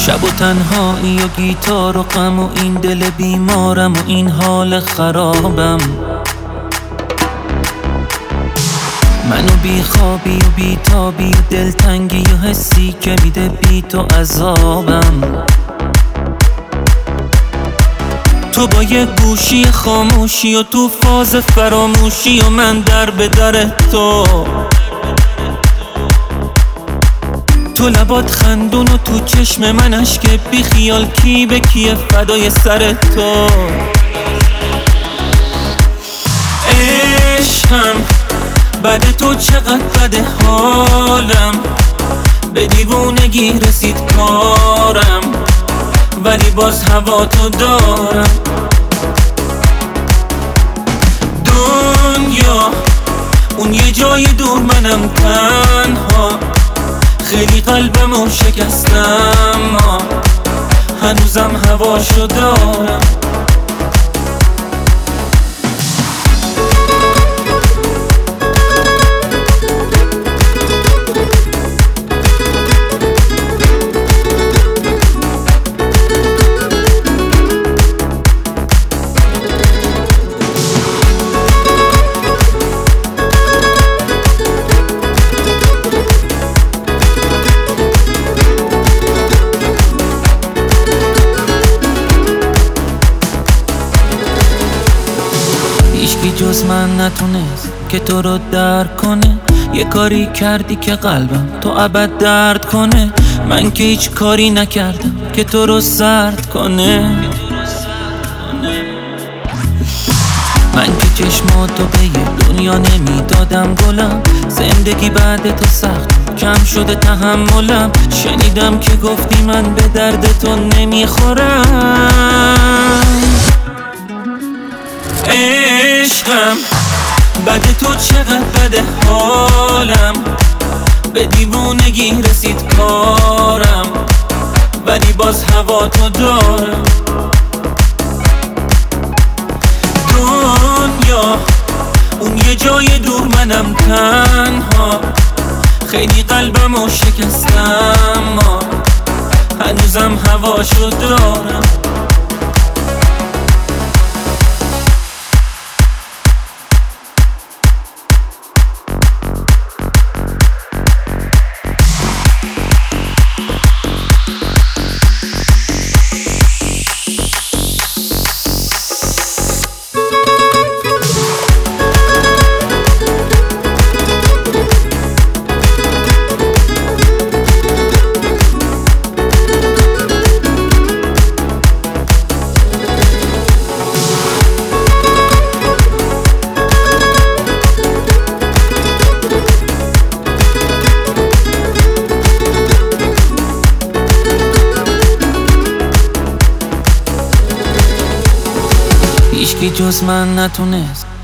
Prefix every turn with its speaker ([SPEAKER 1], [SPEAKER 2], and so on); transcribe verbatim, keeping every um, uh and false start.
[SPEAKER 1] شب و تنهایی و گیتار و غم و این دل بیمارم و این حال خرابم. منو بی خوابی و بی تابی و دلتنگی و حسی که میده بی تو عذابم. تو با یه گوشی خاموشی و تو فاز فراموشی و من در به در تو. تو لبات خندون و تو چشم من اشک بی خیال، کی به کیه فدای سر تو. عشقم بعد تو چقدر بده حالم، به دیوونگی رسید کارم، ولی باز هوا تو دارم. دنیا اون یه جای دور، منم تنها، خیلی قلبمو شکستم، هنوزم هواشو دارم. هیچکی جز من نتونست که تو رو درک کنه. یه کاری کردی که قلبم تو ابد درد کنه. من که هیچ کاری نکردم که تو رو سرد کنه. من که چشماتو به یه دنیا نمیدادم گلم. زندگی بعد تو سخت کم شده تحملم. شنیدم که گفتی من به درد تو نمیخورم. عشقم بعد تو چقدر بده حالم، به دیوونگی رسید کارم، ولی باز هوا تو دارم. دنیا اون یه جای دور، منم تنها، خیلی قلبمو شکستم، هنوزم هواشو دارم. هیچکی جز من نتونست